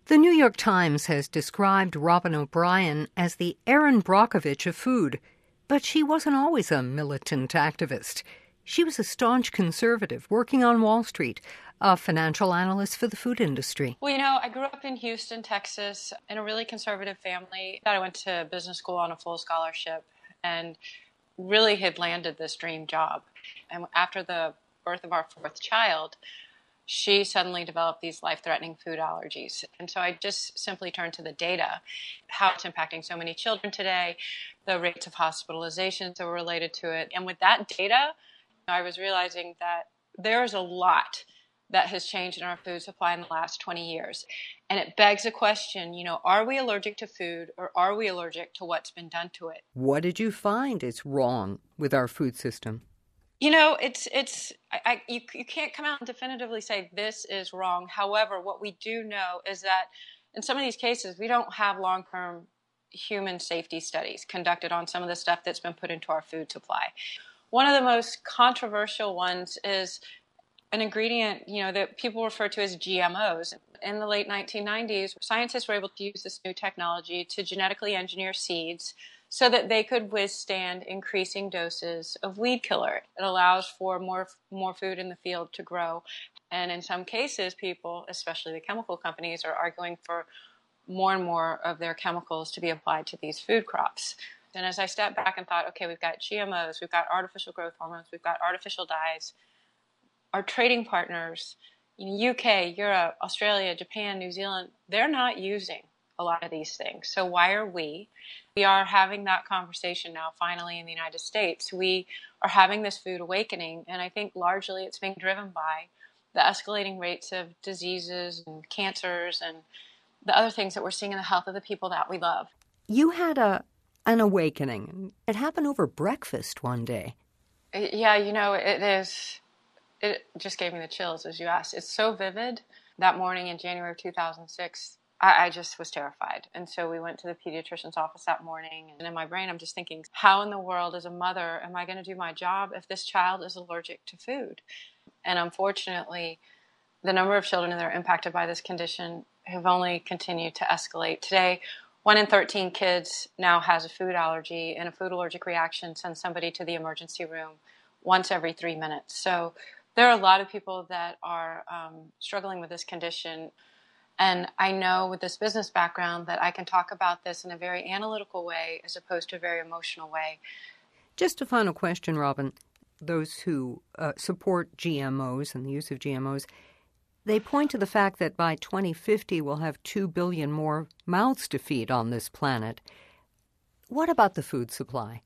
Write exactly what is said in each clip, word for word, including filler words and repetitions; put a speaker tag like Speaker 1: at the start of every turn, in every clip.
Speaker 1: The New York Times has described Robin O'Brien as the Erin Brockovich of food, but she wasn't always a militant activist. She was a staunch conservative working on Wall Street, a financial analyst for the food industry.
Speaker 2: Well, you know, I grew up in Houston, Texas, in a really conservative family. I went to business school on a full scholarship and really had landed this dream job. And after the birth of our fourth child, she suddenly developed these life-threatening food allergies. And so I just simply turned to the data, how it's impacting so many children today, the rates of hospitalizations that were related to it. And with that data, I was realizing that there's a lot that has changed in our food supply in the last twenty years. And it begs a question, you know, are we allergic to food or are we allergic to what's been done to it?
Speaker 1: What did you find is wrong with our food system?
Speaker 2: You know, it's, it's, I, I, you, you can't come out and definitively say this is wrong. However, what we do know is that in some of these cases, we don't have long-term human safety studies conducted on some of the stuff that's been put into our food supply. One of the most controversial ones is an ingredient, you know, that people refer to as G M Os. In the late nineteen nineties, scientists were able to use this new technology to genetically engineer seeds so that they could withstand increasing doses of weed killer. It allows for more, more food in the field to grow. And in some cases, people, especially the chemical companies, are arguing for more and more of their chemicals to be applied to these food crops. And as I stepped back and thought, okay, we've got G M Os, we've got artificial growth hormones, we've got artificial dyes. Our trading partners, U K, Europe, Australia, Japan, New Zealand, they're not using a lot of these things. So why are we? We are having that conversation now finally in the United States. We are having this food awakening, and I think largely it's being driven by the escalating rates of diseases and cancers and the other things that we're seeing in the health of the people that we love.
Speaker 1: You had a an awakening. It happened over breakfast one day.
Speaker 2: Yeah, you know, it is... It just gave me the chills, as you asked. It's so vivid. That morning in January of two thousand six, I, I just was terrified. And so we went to the pediatrician's office that morning. And in my brain, I'm just thinking, how in the world, as a mother, am I going to do my job if this child is allergic to food? And unfortunately, the number of children that are impacted by this condition have only continued to escalate. Today, one in thirteen kids now has a food allergy, and a food allergic reaction sends somebody to the emergency room once every three minutes. So there are a lot of people that are um, struggling with this condition, and I know with this business background that I can talk about this in a very analytical way as opposed to a very emotional way.
Speaker 1: Just a final question, Robin. Those who uh, support G M Os and the use of G M Os, they point to the fact that by twenty fifty we'll have two billion more mouths to feed on this planet. What about the food supply?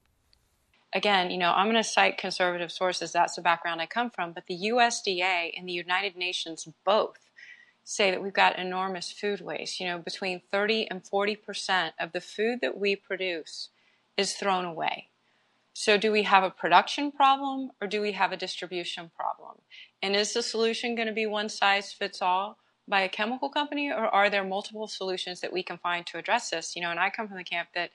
Speaker 2: Again, you know, I'm going to cite conservative sources. That's the background I come from. But the U S D A and the United Nations both say that we've got enormous food waste. You know, between thirty and forty percent of the food that we produce is thrown away. So do we have a production problem or do we have a distribution problem? And is the solution going to be one size fits all by a chemical company, or are there multiple solutions that we can find to address this? You know, and I come from the camp that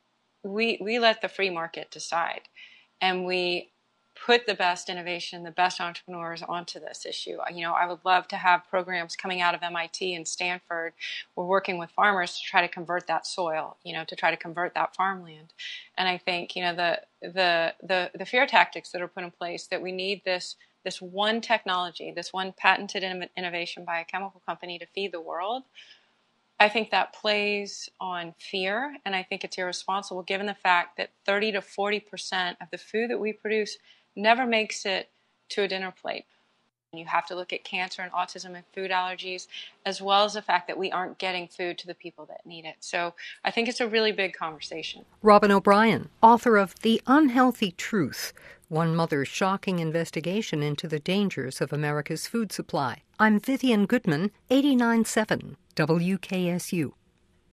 Speaker 2: we we let the free market decide, and we put the best innovation, the best entrepreneurs onto this issue. You know, I would love to have programs coming out of M I T and Stanford. We're working with farmers to try to convert that soil, you know, to try to convert that farmland. And I think, you know, the the the, the fear tactics that are put in place, that we need this this one technology, this one patented innovation by a chemical company to feed the world, I think that plays on fear, and I think it's irresponsible given the fact that thirty to forty percent of the food that we produce never makes it to a dinner plate. And you have to look at cancer and autism and food allergies, as well as the fact that we aren't getting food to the people that need it. So I think it's a really big conversation.
Speaker 1: Robin O'Brien, author of The Unhealthy Truth, One Mother's Shocking Investigation into the Dangers of America's Food Supply. I'm Vivian Goodman, eighty-nine point seven W K S U.